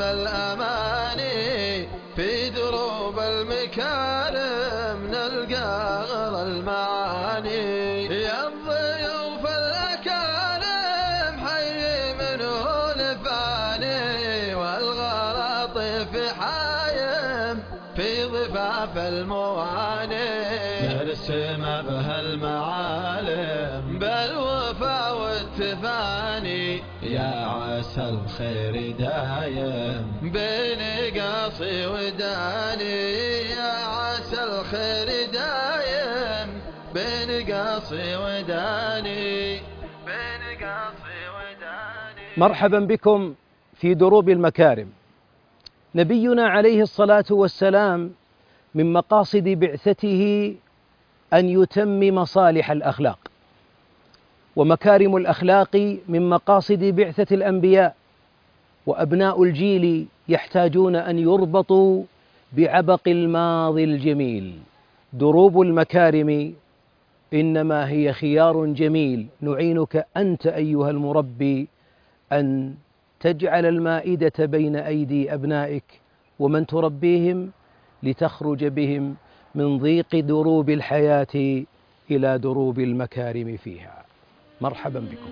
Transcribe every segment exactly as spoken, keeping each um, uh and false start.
الأماني في دروب المكارم نلقى غر المعاني. يا الضيوف الأكارم حي منه لفاني والغلط في حايم في ضفاف المواني. نرسم بها المعالم بالوفا والتفاني يا عسى الخير دايم بين قاصي وداني. يا عسى الخير دايم بين قاصي وداني بين قاصي وداني. مرحبا بكم في دروب المكارم. نبينا عليه الصلاة والسلام من مقاصد بعثته أن يتمم صالح الأخلاق، ومكارم الأخلاق من مقاصد بعثة الأنبياء، وأبناء الجيل يحتاجون أن يربطوا بعبق الماضي الجميل. دروب المكارم إنما هي خيار جميل نعينك أنت أيها المربي أن تجعل المائدة بين أيدي أبنائك ومن تربيهم لتخرج بهم من ضيق دروب الحياة إلى دروب المكارم فيها. مرحبا بكم.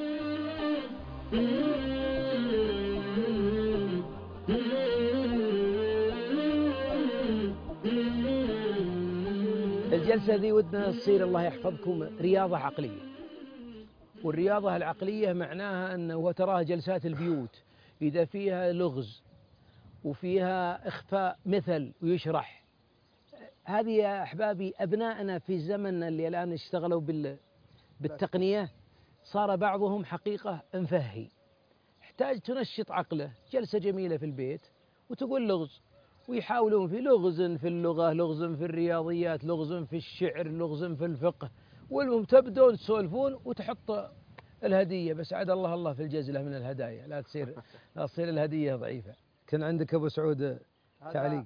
الجلسة ذي ودنا تصير الله يحفظكم رياضة عقلية، والرياضة العقلية معناها أنه وتراها جلسات البيوت إذا فيها لغز وفيها إخفاء مثل ويشرح. هذه يا أحبابي أبنائنا في الزمن اللي الآن اشتغلوا بالتقنية صار بعضهم حقيقة مفهي، يحتاج تنشط عقله. جلسة جميلة في البيت وتقول لغز، ويحاولون في لغز في اللغة، لغز في الرياضيات، لغز في الشعر، لغز في الفقه، والمهم تبدون تسولفون وتحط الهدية. بس عاد الله الله في الجزلة من الهدايا، لا تصير لا تصير الهدية ضعيفة. كان عندك أبو سعود تعليق؟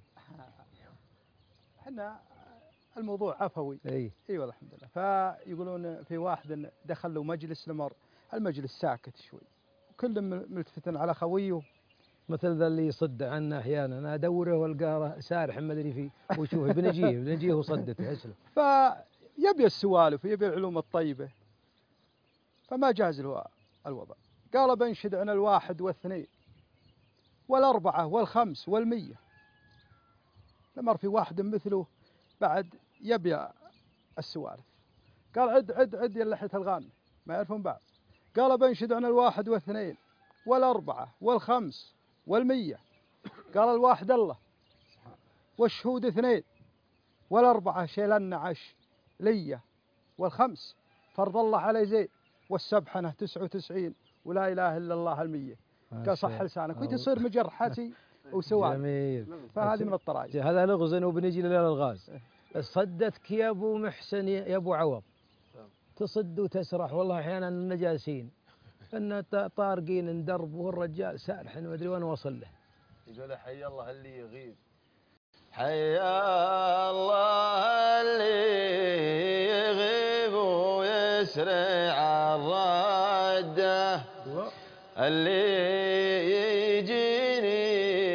احنا الموضوع عفوي. اي اي والله الحمد لله. فيقولون في واحد دخل له مجلس لمر المجلس ساكت شوي وكل ملتفت على خويه، مثل ذا اللي يصد عنا احيانا، انا ادوره والقاه سارح ما ادري فيه وشوفه بنجيه بنجيه وصدته اسلم. فيبي السوالف ويبي العلوم الطيبه، فما جاز له الوضع. قال بنشد عن الواحد والاثنين والاربعه والخمس والمية. لمر في واحد مثله بعد يبي السوالف، قال عد عد عد يا لحية الغانم ما يعرفون بعض. قال بنشد عن الواحد والاثنين والأربعة والخمس والمية. قال الواحد الله والشهود اثنين والأربعة شيلن عش لية والخمس فرض الله علي زين والسبحنة تسعة وتسعين ولا إله إلا الله المية. قال صح لسانك وتصير مجرحتي وسوالف. جميل. فهذه من الطرائف. هذا لغز وبنجي للغاز. صدتك يا ابو محسن يا ابو عوض، تصد وتسرح والله احيانا النجاسين ان طارقين ندرب والرجال سارح ما ادري وين وصل له. يقول حي الله اللي يغيب، حي الله اللي يغيب ويسرع الرده اللي يجيني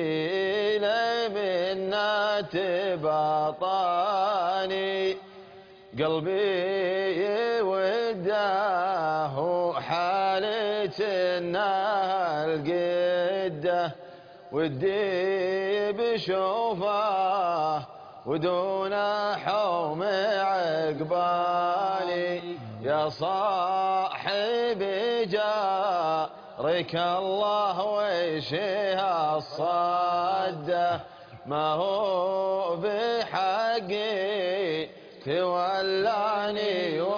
لمنا تباطاني قلبي وده حالتنا القده ودي بشوفه ودون حوم عقبالي. يا صاحبي جارك الله ويشيها الصده ما هو بحقي تولعني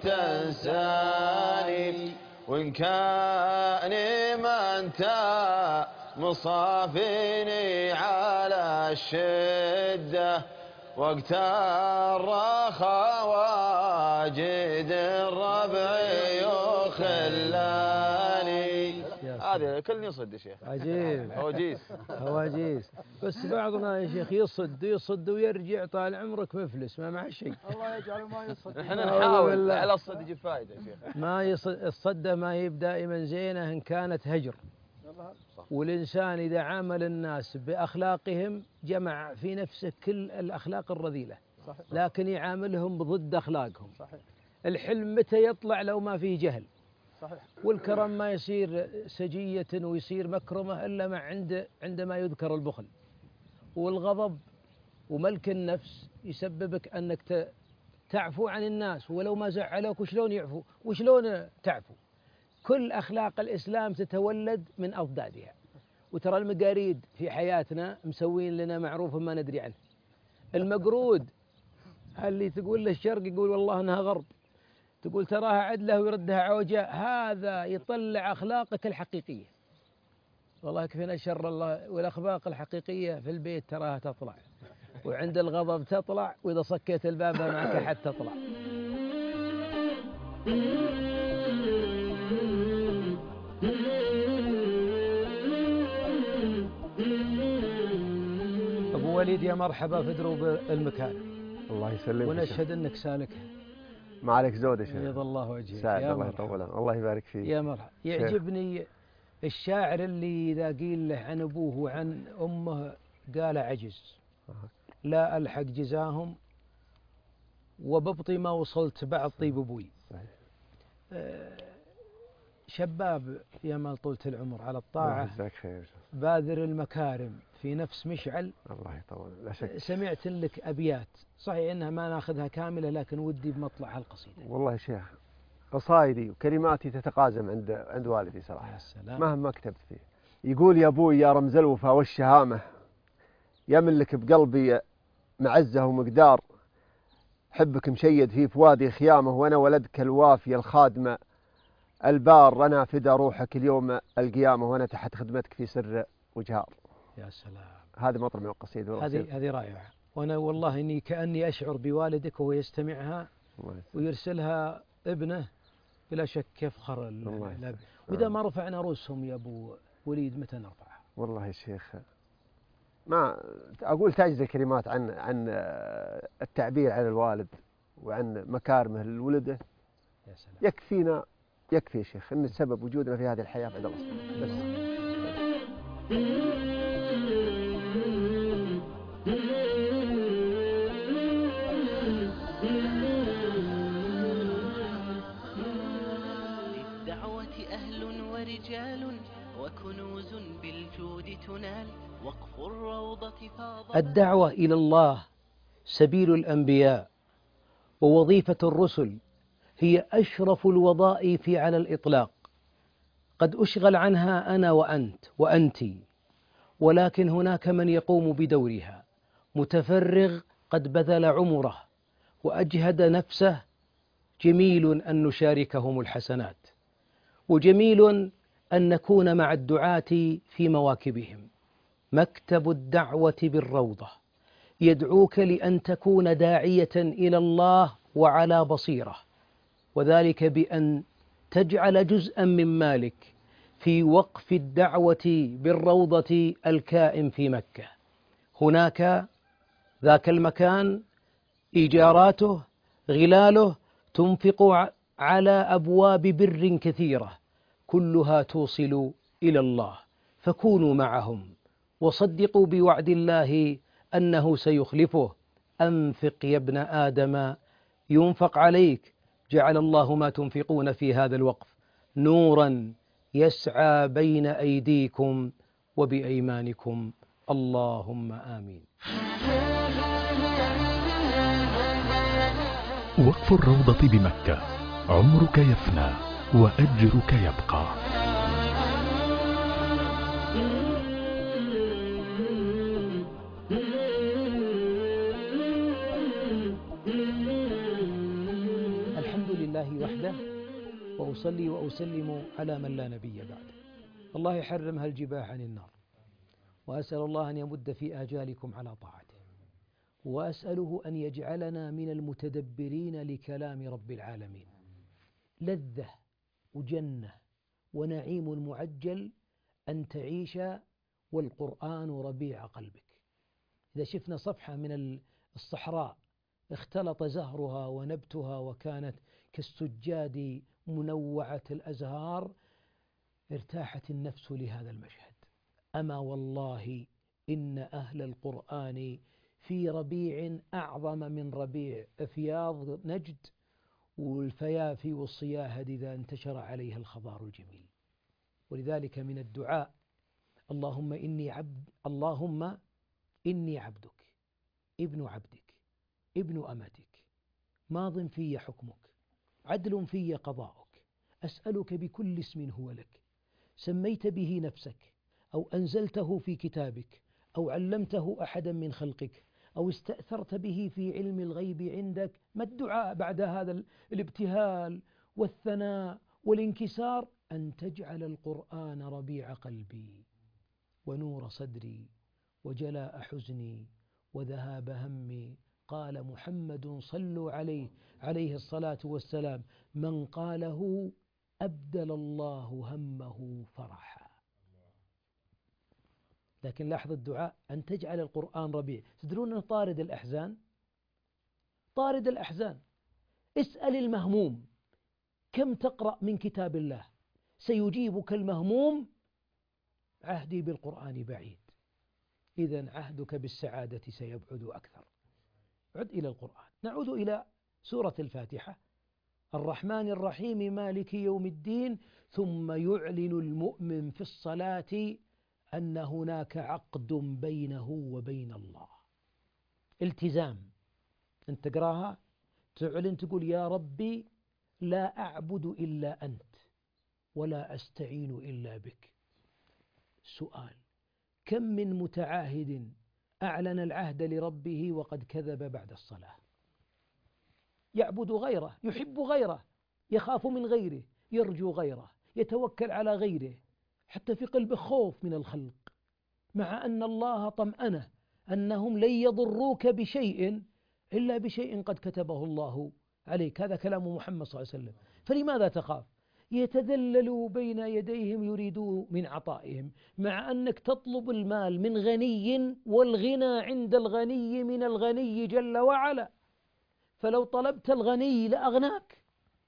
وتنساني وإن كان ما أنت مصافيني على الشدة وقت الرخاء واجد الربع يخلاني. هذا كل يصد يا شيخ. عجيب. هواجيس هواجيس. بس بعضنا يا شيخ يصد يصد ويرجع طال عمرك مفلس ما مع شيء. الله يجعله ما يصد. احنا نحاول على الصد يجيب فائده يا شيخ. ما يصد الصده ما هي دائما زينه ان كانت هجر. والإنسان إذا عامل الناس بأخلاقهم جمع في نفسه كل الأخلاق الرذيلة، صحيح. لكن يعاملهم ضد أخلاقهم. صحيح. الحلم متى يطلع لو ما فيه جهل، صحيح. والكرم ما يصير سجية ويصير مكرمة إلا مع عند عندما يذكر البخل. والغضب وملك النفس يسببك أنك تعفو عن الناس ولو ما زعلوك، وشلون يعفو وشلون تعفو. كل أخلاق الإسلام تتولد من أضدادها. وترى المقاريد في حياتنا مسوين لنا معروف ما ندري عنه. المقرود اللي تقول له الشرق يقول والله أنها غرب، تقول تراها عدلة ويردها عوجة، هذا يطلع أخلاقك الحقيقية. والله يكفينا شر الله. والأخلاق الحقيقية في البيت تراها تطلع، وعند الغضب تطلع، وإذا صكيت الباب معك أحد تطلع. أبو وليد يا مرحبا في دروب المكان. الله يسلمك. ونشهد أنك سالكها. ما عليك زود يا شيخ. بيض الله وجهك. سعد الله يطول. الله يبارك فيك يا مرحبا. يعجبني الشاعر اللي إذا قيل له عن أبوه وعن أمه قال عجز، لا ألحق جزاهم وببطي ما وصلت بعد طيب أبوي. صحيح. آه شباب يا مال طولة العمر على الطاعة، باذر المكارم في نفس مشعل. الله يطول. لا شك. سمعت لك أبيات، صحيح إنها ما ناخذها كاملة لكن ودي بمطلع هالقصيدة. والله يا شيخ قصائدي وكلماتي تتقازم عند عند والدي صراحة. يا سلام. مهما كتبت فيه يقول يا أبوي يا رمز الوفا والشهامة، يملك بقلبي معزة ومقدار، حبك مشيد في فؤادي خيامه، وأنا ولدك الوافي الخادمة البار، أنا فدى روحك اليوم القيامة، وأنا تحت خدمتك في سر وجهار. يا سلام. هذه مطر من القصيدة. هذه هذه رائعة. وأنا والله إني كأني أشعر بوالدك وهو يستمعها ويرسلها ابنه، بلا شك يفخر. وإذا ما رفعنا رؤوسهم يا أبو وليد متى نرفعها؟ والله يا شيخ ما أقول تعجز الكلمات عن عن التعبير عن الوالد وعن مكارمه لولده. يا سلام. يكفينا يكفي يا شيخ أن سبب وجودنا في هذه الحياة بعد الله بس. للدعوة أهل ورجال وكنوز بالجود تنال، وقف الروضة فاض. الدعوة إلى الله سبيل الأنبياء، ووظيفة الرسل هي أشرف الوظائف على الإطلاق. قد أشغل عنها أنا وأنت وأنت، ولكن هناك من يقوم بدورها، متفرغ قد بذل عمره وأجهد نفسه. جميل أن نشاركهم الحسنات، وجميل أن نكون مع الدعاة في مواكبهم. مكتب الدعوة بالروضة يدعوك لأن تكون داعية إلى الله وعلى بصيرة، وذلك بأن تجعل جزءا من مالك في وقف الدعوة بالروضة الكائن في مكة. هناك ذاك المكان إيجاراته غلاله تنفق على أبواب بر كثيرة كلها توصل إلى الله، فكونوا معهم وصدقوا بوعد الله أنه سيخلفه. أنفق يا ابن آدم ينفق عليك، جعل الله ما تنفقون في هذا الوقف نورا يسعى بين أيديكم وبأيمانكم. اللهم آمين. وقف الروضة بمكة، عمرك يفنى وأجرك يبقى. الحمد لله وحده، وأصلي وأسلم على من لا نبي بعده. الله يحرم هالجباح عن النار، وأسأل الله أن يمد في آجالكم على طاعته، وأسأله أن يجعلنا من المتدبرين لكلام رب العالمين. لذة وجنة ونعيم معجل أن تعيش والقرآن ربيع قلبك. إذا شفنا صفحة من الصحراء اختلط زهرها ونبتها وكانت كالسجاد منوعة الأزهار، ارتاحت النفس لهذا المشهد. أما والله إن أهل القرآن في ربيع أعظم من ربيع أفياض نجد والفيافي والصياهد إذا انتشر عليها الخضار الجميل. ولذلك من الدعاء اللهم إني عبد اللهم إني عبدك ابن عبدك ابن أمتك ماض في حكمك عدل في قضاؤك أسألك بكل اسم هو لك سميت به نفسك أو أنزلته في كتابك أو علمته أحدا من خلقك أو استأثرت به في علم الغيب عندك. ما الدعاء بعد هذا الابتهال والثناء والانكسار؟ أن تجعل القرآن ربيع قلبي ونور صدري وجلاء حزني وذهاب همي. قال محمد صلوا عليه عليه الصلاة والسلام من قاله أبدل الله همه فرحا. لكن لاحظ الدعاء أن تجعل القرآن ربيع. تدرون أنه طارد الأحزان، طارد الأحزان. اسأل المهموم كم تقرأ من كتاب الله سيجيبك المهموم عهدي بالقرآن بعيد. إذن عهدك بالسعادة سيبعد أكثر. عد إلى القرآن. نعود إلى سورة الفاتحة. الرحمن الرحيم مالك يوم الدين. ثم يعلن المؤمن في الصلاة أن هناك عقد بينه وبين الله. التزام. أنت تقراها تعلن تقول يا ربي لا أعبد إلا أنت ولا أستعين إلا بك. سؤال: كم من متعاهد أعلن العهد لربه وقد كذب بعد الصلاة؟ يعبد غيره، يحب غيره، يخاف من غيره، يرجو غيره، يتوكل على غيره، حتى في قلبه خوف من الخلق، مع أن الله طمأنه أنهم لن يضروك بشيء إلا بشيء قد كتبه الله عليك. هذا كلام محمد صلى الله عليه وسلم. فلماذا تخاف؟ يتذللوا بين يديهم يريدوا من عطائهم، مع أنك تطلب المال من غني والغنى عند الغني من الغني جل وعلا. فلو طلبت الغني لأغناك.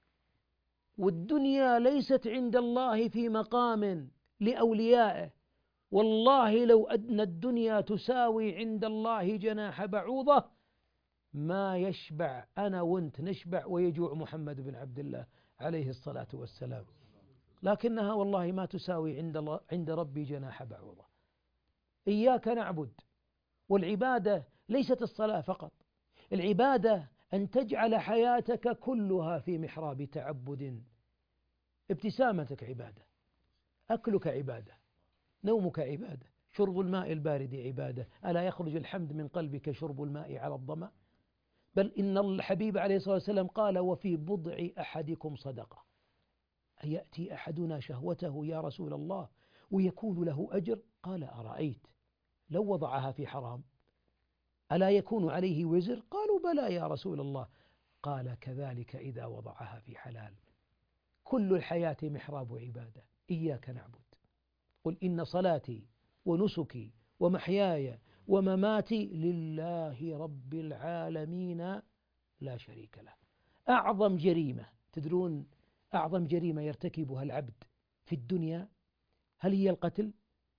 والدنيا ليست عند الله في مقام لأوليائه. والله لو أن الدنيا تساوي عند الله جناح بعوضة ما يشبع أنا وأنت نشبع ويجوع محمد بن عبد الله عليه الصلاة والسلام. لكنها والله ما تساوي عند عند ربي جناح بعوضة. إياك نعبد. والعبادة ليست الصلاة فقط. العبادة أن تجعل حياتك كلها في محراب تعبد. ابتسامتك عبادة، أكلك عبادة، نومك عبادة، شرب الماء البارد عبادة. ألا يخرج الحمد من قلبك شرب الماء على الظمأ؟ بل إن الحبيب عليه الصلاة والسلام قال وفي بضع أحدكم صدقة. أيأتي أحدنا شهوته يا رسول الله ويكون له أجر؟ قال أرأيت لو وضعها في حرام ألا يكون عليه وزر؟ قالوا بلى يا رسول الله. قال كذلك إذا وضعها في حلال. كل الحياة محراب عبادة. إياك نعبد. قل إن صلاتي ونسكي ومحياي ومماتي لله رب العالمين لا شريك له. أعظم جريمة، تدرون أعظم جريمة يرتكبها العبد في الدنيا هل هي القتل؟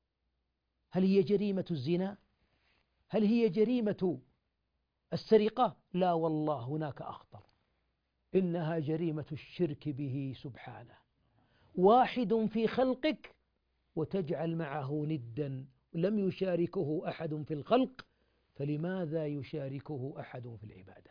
هل هي جريمة الزنا؟ هل هي جريمة السرقة؟ لا والله هناك أخطر. إنها جريمة الشرك به سبحانه. واحد في خلقك وتجعل معه ندا لم يشاركه أحد في الخلق، فلماذا يشاركه أحد في العبادة؟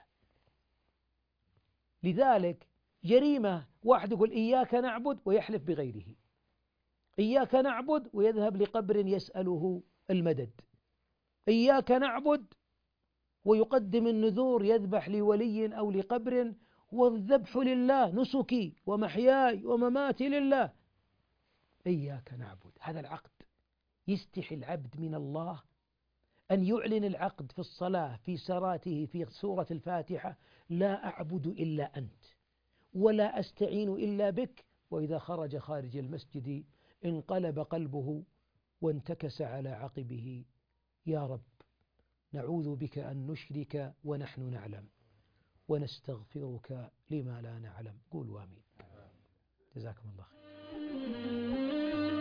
لذلك جريمة واحد يقول إياك نعبد ويحلف بغيره، إياك نعبد ويذهب لقبر يسأله المدد، إياك نعبد ويقدم النذور يذبح لولي أو لقبر، والذبح لله، نسكي ومحياي ومماتي لله. إياك نعبد، هذا العقد. يستحي العبد من الله أن يعلن العقد في الصلاة في سراته في سورة الفاتحة: لا أعبد إلا أنت ولا أستعين إلا بك. وإذا خرج خارج المسجد انقلب قلبه وانتكس على عقبه: يا رب نعوذ بك أن نشرك ونحن نعلم ونستغفرك لما لا نعلم. قولوا آمين. جزاكم الله خير.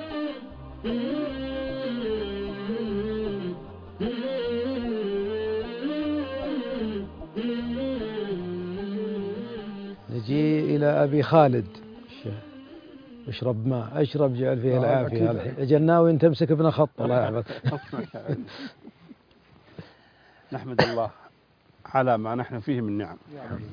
نجي إلى أبي خالد. اشرب ماء، اشرب جعل فيه العافية. الجناوي أنت تمسك ابن خط الله يحفظك. نحمد الله على ما نحن فيه من نعم.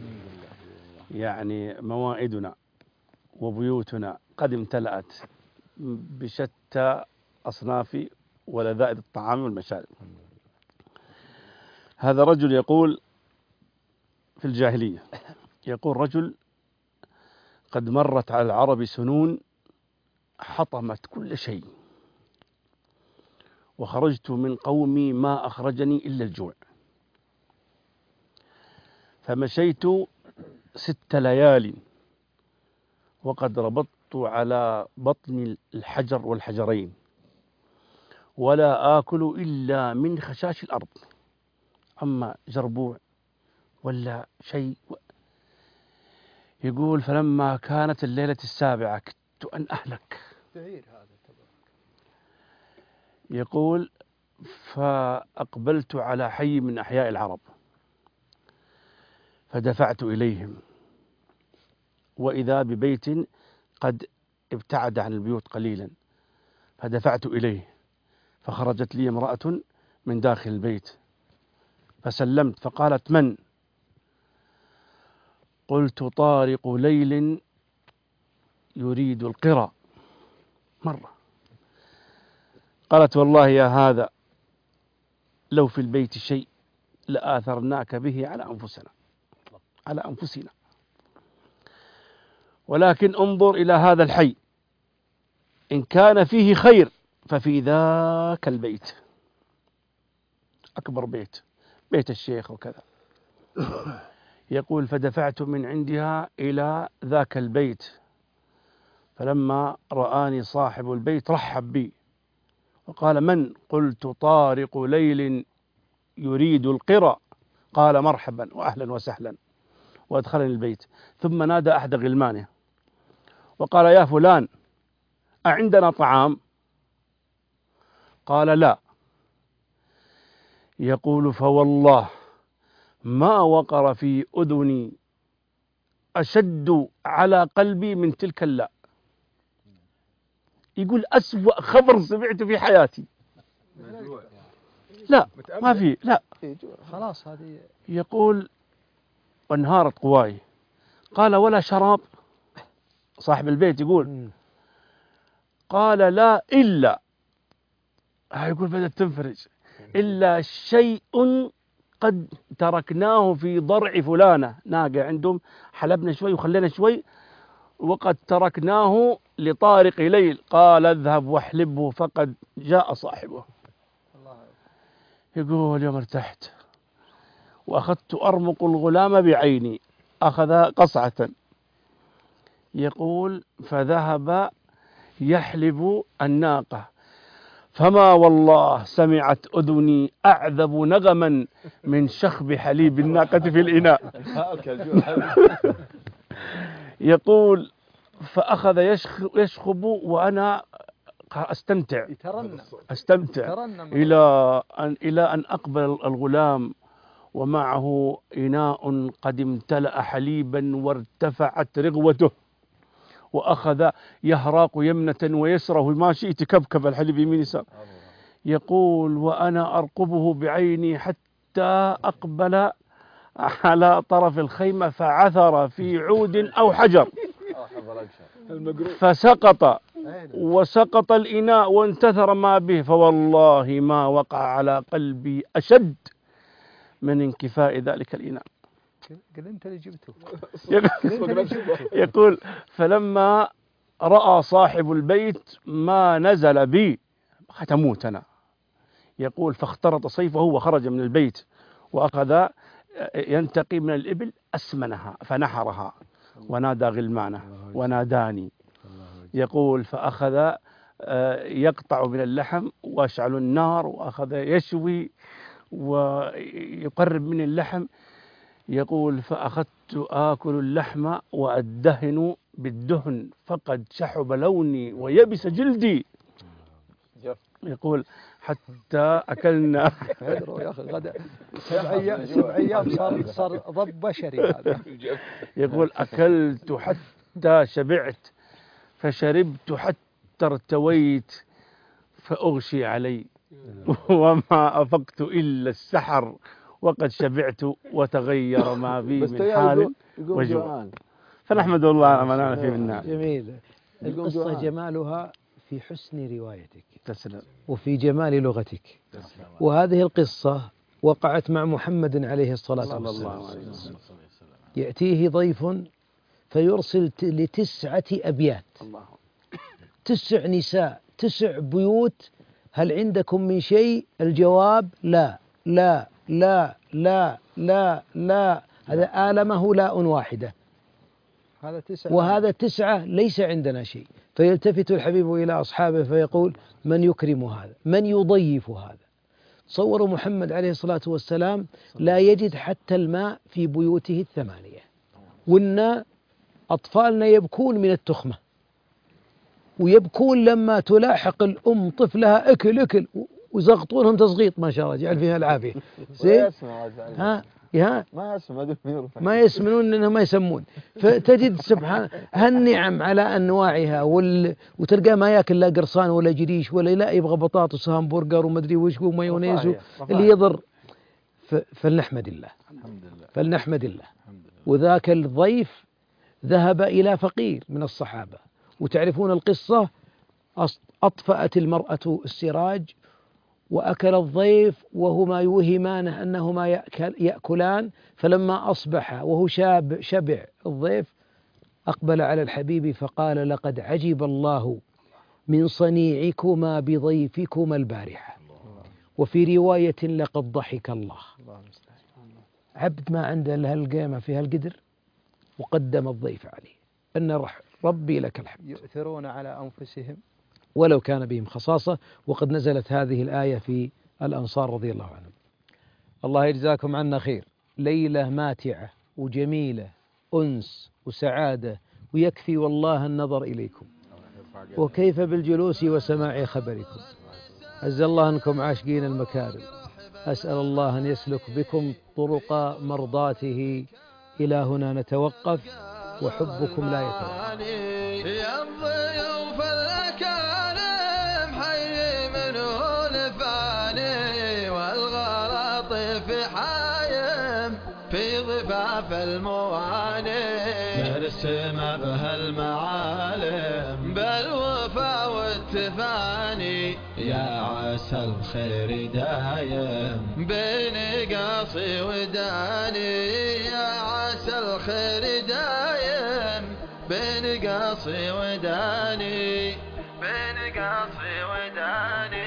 يعني موائدنا وبيوتنا قد امتلأت بشتى أصناف ولذائذ الطعام والمشارب. هذا رجل يقول في الجاهلية، يقول رجل: قد مرت على العرب سنون حطمت كل شيء، وخرجت من قومي ما أخرجني إلا الجوع، فمشيت ست ليال وقد ربطت على بطن الحجر والحجرين، ولا آكل إلا من خشاش الأرض، أما جربوع ولا شيء. يقول: فلما كانت الليلة السابعة كدت أن أهلك. يقول: فأقبلت على حي من أحياء العرب فدفعت إليهم، وإذا ببيت قد ابتعد عن البيوت قليلا، فدفعت إليه، فخرجت لي امرأة من داخل البيت فسلمت، فقالت: من؟ قلت: طارق ليل يريد القرى مرة. قالت: والله يا هذا لو في البيت شيء لآثرناك به على أنفسنا على أنفسنا ولكن انظر إلى هذا الحي، إن كان فيه خير ففي ذاك البيت، أكبر بيت، بيت الشيخ وكذا. يقول: فدفعت من عندها إلى ذاك البيت، فلما رآني صاحب البيت رحب بي وقال: من؟ قلت: طارق ليل يريد القرى. قال: مرحبا وأهلا وسهلا، وأدخلني البيت. ثم نادى أحد غلمانه وقال: يا فلان، أعندنا طعام؟ قال: لا. يقول: فوالله ما وقر في أذني أشد على قلبي من تلك اللا. يقول: أسوأ خبر سمعت في حياتي. لا ما في، لا خلاص هذه. يقول: وانهارت قواي. قال: ولا شراب؟ صاحب البيت يقول. قال: لا إلا، يقول بدأت تنفرج، إلا شيء قد تركناه في ضرع فلانة، ناقة عندهم، حلبنا شوي وخلينا شوي وقد تركناه لطارق ليل. قال: اذهب واحلبه فقد جاء صاحبه. يقول: يوم ارتحت وأخذت أرمق الغلام بعيني، أخذ قصعة. يقول: فذهب يحلب الناقة، فما والله سمعت أذني أعذب نغما من شخب حليب الناقة في الإناء. يقول: فأخذ يشخب وأنا أستمتع أستمتع إلى أن إلى أن أقبل الغلام ومعه إناء قد امتلأ حليبا وارتفعت رغوته، وأخذ يهراق يمنة ويسره ما شئت، كبكب الحليب يمين يسار. يقول: وأنا أرقبه بعيني حتى أقبل على طرف الخيمة فعثر في عود أو حجر فسقط، وسقط الإناء وانتثر ما به، فوالله ما وقع على قلبي أشد من انكفاء ذلك الإناء. انت اللي جبته. يقول: فلما رأى صاحب البيت ما نزل بي حتموت أنا. يقول: فاخترط سيفه وخرج من البيت وأخذ ينتقي من الإبل أسمنها فنحرها ونادى غلمانه وناداني. يقول: فأخذ يقطع من اللحم وأشعل النار وأخذ يشوي ويقرب من اللحم. يقول: فأخذت آكل اللحم وأدهن بالدهن فقد شحب لوني ويبس جلدي. يقول حتى أكلنا ادروا يا أخي غدا سبع أيام سبع أيام صار صار ضب بشري هذا. يقول أكلت حتى شبعت فشربت حتى ارتويت فأغشي علي وما أفقت إلا السحر وقد شبعت وتغير ما بي من حال وجوع. فنحمد الله على ما نعلم فيه من النعم. جميل. القصة جمالها في حسن روايتك تسلم وفي جمال لغتك. تسلم. وهذه القصة وقعت مع محمد عليه الصلاة والسلام. يأتيه ضيف فيرسل لتسعة أبيات، تسع نساء، تسع بيوت، هل عندكم من شيء؟ الجواب لا لا لا لا لا لا. هذا آلمه لاء واحدة، هذا تسعة وهذا تسعة ليس عندنا شيء. فيلتفت الحبيب إلى أصحابه فيقول من يكرم هذا؟ من يضيف هذا؟ تصوروا محمد عليه الصلاة والسلام لا يجد حتى الماء في بيوته الثمانية، وإن أطفالنا يبكون من التخمة، ويبكون لما تلاحق الأم طفلها أكل أكل ويزغطونهم تزغيط ما شاء الله يجعل فيها العافية. زين ها ها ما يسمع ما يسمنون انهم ما يسمون. فتجد سبحان هالنعم على انواعها وال... وتلقاه ما ياكل لا قرصان ولا جريش ولا لا يبغى بطاطس وهمبرجر ومدري وش ومايونيز اللي يضر. ف... فلنحمد الله فلنحمد الله. وذاك الضيف ذهب إلى فقير من الصحابة، وتعرفون القصة، أطفأت المرأة السراج وأكل الضيف وهما يوهمان أنهما يأكل يأكلان، فلما أصبح وهو شاب شبع الضيف أقبل على الحبيب فقال لقد عجب الله من صنيعكما بضيفكما البارحة. وفي رواية لقد ضحك الله. عبد ما عنده إلا هالقيمة في هالقدر وقدم الضيف عليه أن ربي لك الحمد. يؤثرون على أنفسهم ولو كان بهم خصاصة. وقد نزلت هذه الآية في الأنصار رضي الله عنهم. الله يجزاكم عنا خير. ليلة ماتعة وجميلة، أنس وسعادة، ويكفي والله النظر إليكم، وكيف بالجلوس وسماع خبركم. عز الله أنكم عاشقين المكارم. أسأل الله أن يسلك بكم طرق مرضاته. إلى هنا نتوقف وحبكم لا يتوقف. يا الضيوف الأكارم حي منه نفاني، والغلط في حايم في ضفاف المواني، نرسم بها المعالم بالوفا والتفاني. يا عسى الخير دايم بين قاصي وداني، يا عسى الخير دايم بين قاصي وداني، بين قاصي وداني.